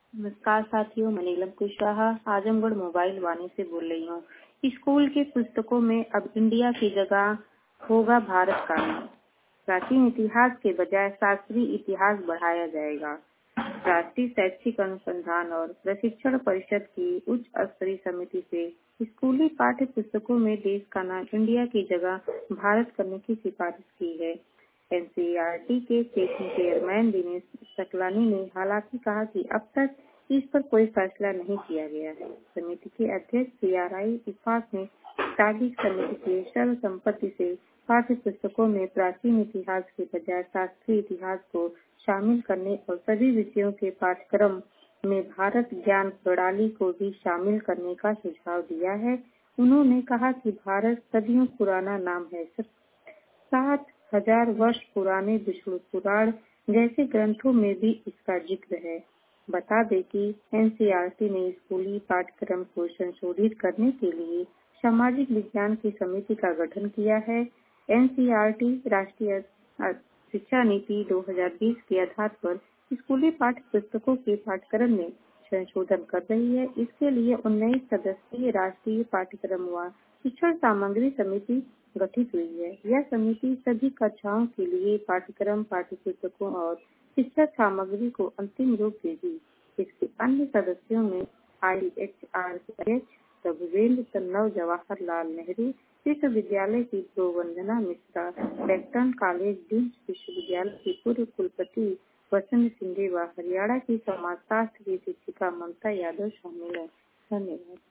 नमस्कार साथियों, मैं नीलम कुशवाहा आजमगढ़ मोबाइल वाणी से बोल रही हूँ। स्कूल की पुस्तकों में अब इंडिया की जगह होगा भारत का नाम। प्राचीन इतिहास के बजाय शास्त्रीय इतिहास बढ़ाया जाएगा। राष्ट्रीय शैक्षिक अनुसंधान और प्रशिक्षण परिषद की उच्च स्तरीय समिति से स्कूली पाठ्य पुस्तकों में देश का नाम इंडिया की जगह भारत करने की सिफारिश की है। एनसीईआरटी के चेयरमैन दिनेश सकलानी ने हालांकि कहा कि अब तक इस पर कोई फैसला नहीं किया गया है। समिति के अध्यक्ष CRI इस्फाक ने तार्किक समिति के सर्वसम्मति से पाठ्य पुस्तकों में प्राचीन इतिहास के बजाय शास्त्रीय इतिहास को शामिल करने और सभी विषयों के पाठ्यक्रम में भारत ज्ञान प्रणाली को भी शामिल करने का सुझाव दिया है। उन्होंने कहा कि भारत सदियों पुराना नाम है। 7,000 वर्ष पुराने विष्णु पुराण जैसे ग्रंथों में भी इसका जिक्र है। बता दें कि एनसीईआरटी ने स्कूली पाठ्यक्रम को संशोधित करने के लिए सामाजिक विज्ञान की समिति का गठन किया है। एनसीईआरटी राष्ट्रीय शिक्षा नीति 2020 के आधार पर स्कूली पाठ्य पुस्तकों के पाठ्यक्रम में संशोधन कर रही है। इसके लिए 19 सदस्यीय राष्ट्रीय पाठ्यक्रम व शिक्षण सामग्री समिति गठित हुई है। यह समिति सभी कक्षाओं के लिए पाठ्यक्रम, पाठ्यपुस्तकों और शिक्षा सामग्री को अंतिम रूप देगी। इसके अन्य सदस्यों में IHR के अध्यक्ष रघुवेंद्र तन्नव, जवाहरलाल नेहरू विश्वविद्यालय की वंदना मिश्रा, डेक्कन कॉलेज डीम्ड विश्वविद्यालय की पूर्व कुलपति वसंत सिंधे व हरियाणा की समाजशास्त्र की शिक्षिका ममता यादव शामिल है। धन्यवाद।